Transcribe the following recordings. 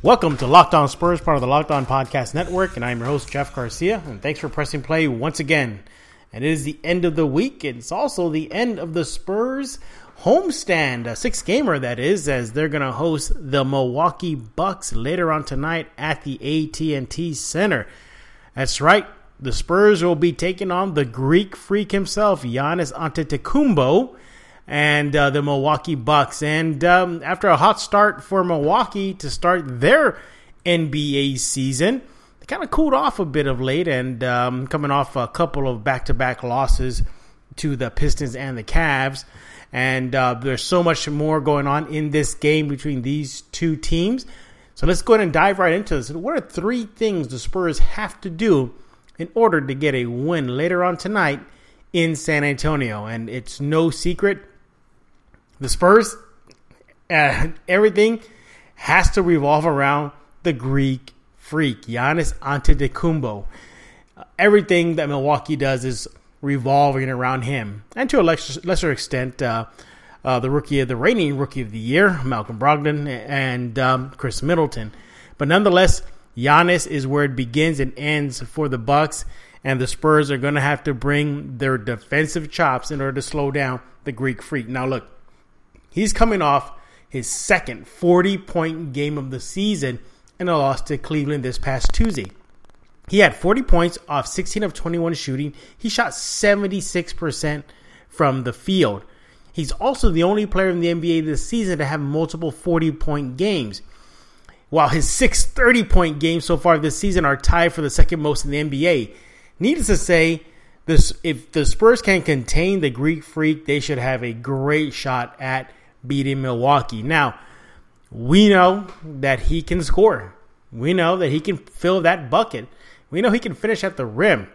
Welcome to Locked On Spurs, part of the Locked On Podcast Network, and I'm your host, Jeff Garcia, and thanks for pressing play once again. And it is the end of the week, and it's also the end of the Spurs homestand, a six-gamer that is, as they're going to host the Milwaukee Bucks later on tonight at the AT&T Center. That's right, the Spurs will be taking on the Greek freak himself, Giannis Antetokounmpo, and the Milwaukee Bucks. And after a hot start for Milwaukee to start their NBA season, they kind of cooled off a bit of late, and coming off a couple of back-to-back losses to the Pistons and the Cavs. And there's so much more going on in this game between these two teams. So let's go ahead and dive right into this. What are three things the Spurs have to do in order to get a win later on tonight in San Antonio? And it's no secret, the Spurs, everything has to revolve around the Greek freak, Giannis Antetokounmpo. Everything that Milwaukee does is revolving around him. And to a lesser extent, the reigning rookie of the year, Malcolm Brogdon, and Chris Middleton. But nonetheless, Giannis is where it begins and ends for the Bucks, and the Spurs are going to have to bring their defensive chops in order to slow down the Greek freak. Now look, he's coming off his second 40-point game of the season in a loss to Cleveland this past Tuesday. He had 40 points off 16 of 21 shooting. He shot 76% from the field. He's also the only player in the NBA this season to have multiple 40-point games, while his 6 30-point games so far this season are tied for the second most in the NBA. Needless to say, if the Spurs can contain the Greek freak, they should have a great shot at beating Milwaukee. Now, we know that he can score. We know that he can fill that bucket. We know he can finish at the rim.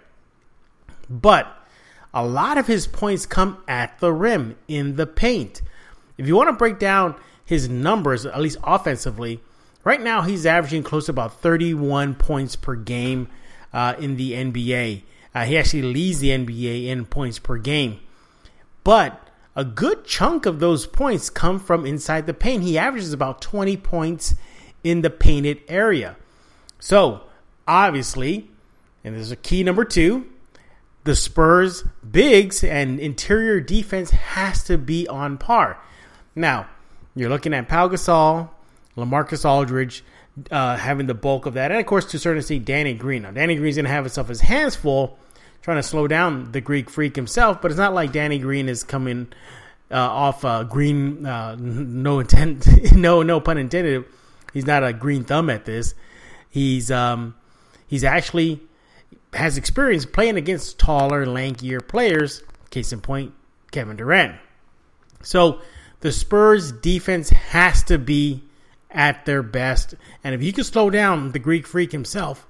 But a lot of his points come at the rim, in the paint. If you want to break down his numbers, at least offensively, right now he's averaging close to about 31 points per game in the NBA. He actually leads the NBA in points per game. But a good chunk of those points come from inside the paint. He averages about 20 points in the painted area. So, obviously, and there's a key number two, the Spurs' bigs and interior defense has to be on par. Now, you're looking at Pau Gasol, LaMarcus Aldridge having the bulk of that, and of course, to a certain extent, Danny Green. Now, Danny Green's going to have his hands full trying to slow down the Greek freak himself, but it's not like Danny Green is coming off green, no pun intended. He's not a green thumb at this. He's actually has experience playing against taller, lankier players. Case in point, Kevin Durant. So the Spurs defense has to be at their best, and if you can slow down the Greek freak himself,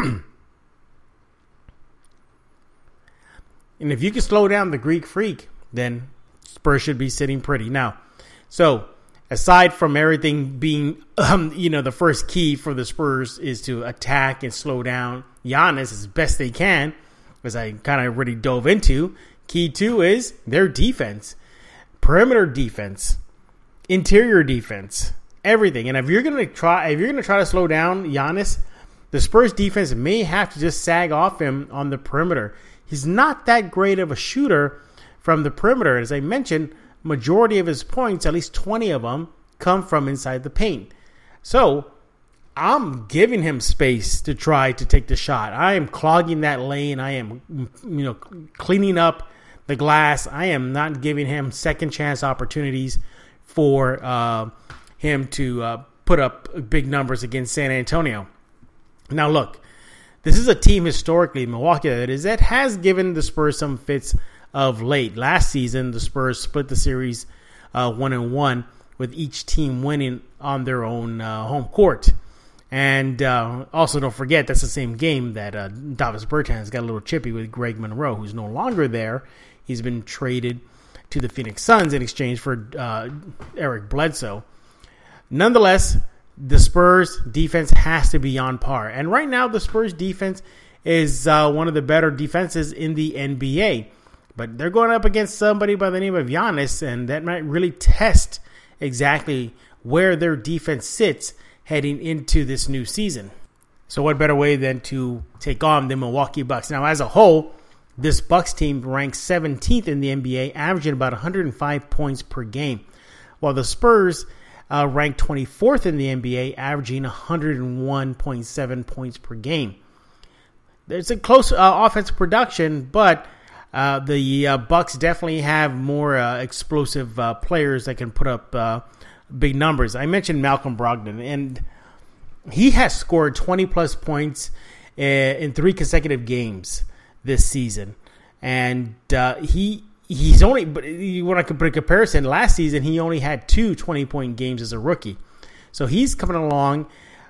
and if you can slow down the Greek freak, then Spurs should be sitting pretty. Now, so aside from everything being, the first key for the Spurs is to attack and slow down Giannis as best they can, as I kind of already dove into. Key two is their defense, perimeter defense, interior defense, everything. And if you're gonna try to slow down Giannis, the Spurs defense may have to just sag off him on the perimeter. He's not that great of a shooter from the perimeter. As I mentioned, majority of his points, at least 20 of them, come from inside the paint. So I'm giving him space to try to take the shot. I am clogging that lane. I am, cleaning up the glass. I am not giving him second chance opportunities for him to put up big numbers against San Antonio. Now, look, this is a team historically, Milwaukee, that has given the Spurs some fits of late. Last season, the Spurs split the series 1-1, with each team winning on their own home court. And also, don't forget, that's the same game that Davis Bertans got a little chippy with Greg Monroe, who's no longer there. He's been traded to the Phoenix Suns in exchange for Eric Bledsoe. Nonetheless, the Spurs defense has to be on par. And right now, the Spurs defense is one of the better defenses in the NBA. But they're going up against somebody by the name of Giannis, and that might really test exactly where their defense sits heading into this new season. So what better way than to take on the Milwaukee Bucks? Now, as a whole, this Bucks team ranks 17th in the NBA, averaging about 105 points per game, while the Spurs ranked 24th in the NBA, averaging 101.7 points per game. There's a close offensive production, but the Bucks definitely have more explosive players that can put up big numbers. I mentioned Malcolm Brogdon, and he has scored 20-plus points in 3 consecutive games this season. And he's only, but when I could put a comparison, last season he only had 2 20-point games as a rookie. So he's coming along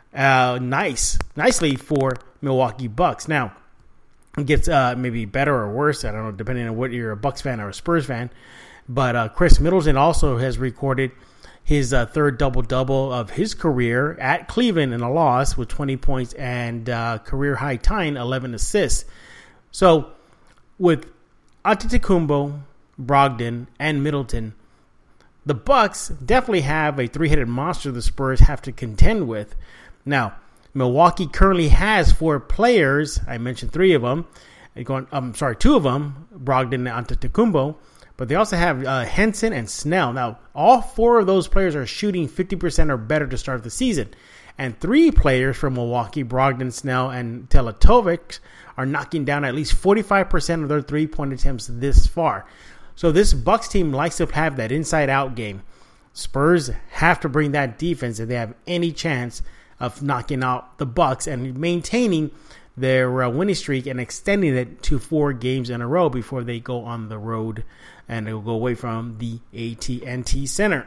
nicely for Milwaukee Bucks. Now, it gets maybe better or worse, I don't know, depending on whether you're a Bucks fan or a Spurs fan. But Chris Middleton also has recorded his third double-double of his career at Cleveland in a loss with 20 points and career-high tying 11 assists. So with Antetokounmpo, Brogdon, and Middleton, the Bucks definitely have a 3-headed monster the Spurs have to contend with. Now, Milwaukee currently has 4 players. I mentioned 3 of them. 2 of them, Brogdon and Antetokounmpo. But they also have Henson and Snell. Now, all 4 of those players are shooting 50% or better to start the season. And 3 players from Milwaukee, Brogdon, Snell, and Teletovic, are knocking down at least 45% of their 3-point attempts this far. So this Bucks team likes to have that inside-out game. Spurs have to bring that defense if they have any chance of knocking out the Bucks and maintaining their winning streak and extending it to 4 games in a row before they go on the road and they will go away from the AT&T Center.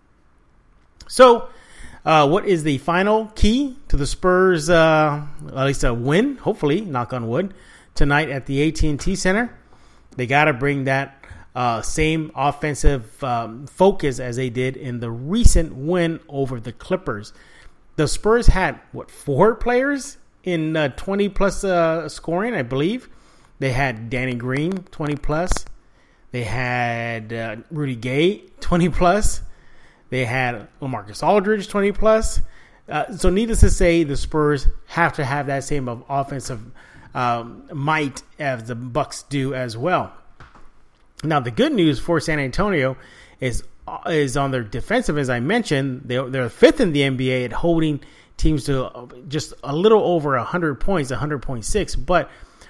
So, what is the final key to the Spurs, at least a win, hopefully, knock on wood, tonight at the AT&T Center? They got to bring that same offensive focus as they did in the recent win over the Clippers. The Spurs had, 4 players in 20-plus scoring, I believe. They had Danny Green, 20-plus. They had Rudy Gay, 20-plus. They had LaMarcus Aldridge, 20-plus. So needless to say, the Spurs have to have that same offensive might as the Bucks do as well. Now, the good news for San Antonio is on their defensive, as I mentioned. They're 5th in the NBA at holding teams to just a little over 100 points, 100.6. But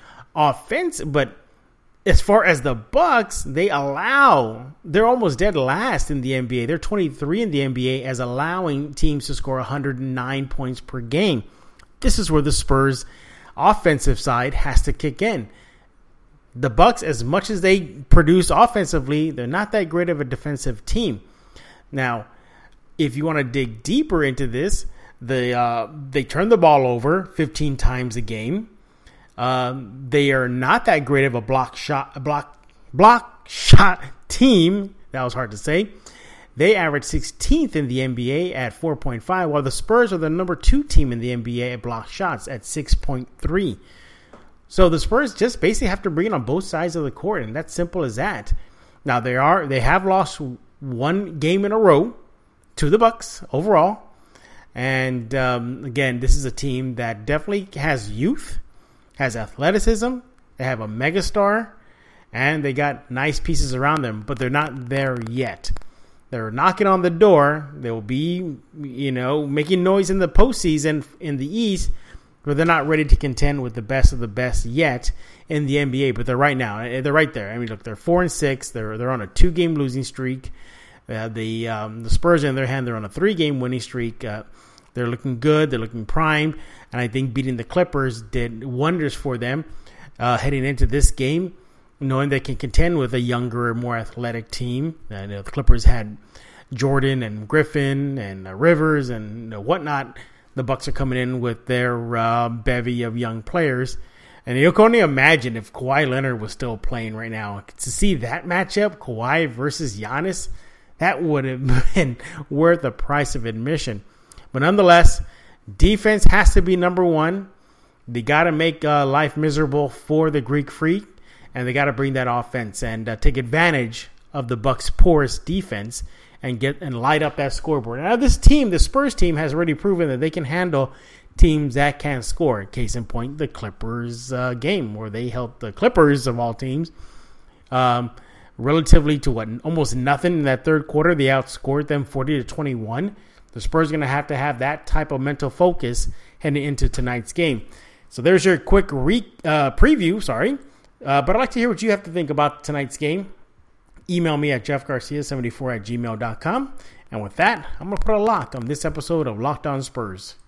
as far as the Bucks, they're almost dead last in the NBA. They're 23 in the NBA as allowing teams to score 109 points per game. This is where the Spurs offensive side has to kick in. The Bucks, as much as they produce offensively, they're not that great of a defensive team. Now, if you want to dig deeper into this, they turn the ball over 15 times a game. They are not that great of a block shot team. That was hard to say. They average 16th in the NBA at 4.5, while the Spurs are the number 2 team in the NBA at block shots at 6.3. So the Spurs just basically have to bring it on both sides of the court, and that's simple as that. Now they have lost 1 game in a row to the Bucks overall, and again, this is a team that definitely has youth, has athleticism. They have a megastar, and they got nice pieces around them, but they're not there yet. They're knocking on the door. They will be, making noise in the postseason in the East, but they're not ready to contend with the best of the best yet in the NBA. But they're right now. They're right there. I mean, look, they're 4-6. They're on a 2-game losing streak. The Spurs, on their hand, they're on a 3-game winning streak. They're looking good. They're looking primed. And I think beating the Clippers did wonders for them heading into this game, knowing they can contend with a younger, more athletic team. The Clippers had Jordan and Griffin and Rivers and whatnot. The Bucks are coming in with their bevy of young players. And you can only imagine if Kawhi Leonard was still playing right now. To see that matchup, Kawhi versus Giannis, that would have been worth the price of admission. But nonetheless, defense has to be number 1. They got to make life miserable for the Greek Freak. And they got to bring that offense and take advantage of the Bucks' porous defense and light up that scoreboard. Now, this team, the Spurs team, has already proven that they can handle teams that can score. Case in point, the Clippers game, where they helped the Clippers of all teams relatively to almost nothing in that third quarter. They outscored them 40-21. The Spurs are going to have that type of mental focus heading into tonight's game. So there's your quick preview. But I'd like to hear what you have to think about tonight's game. Email me at jeffgarcia74@gmail.com. And with that, I'm going to put a lock on this episode of Locked On Spurs.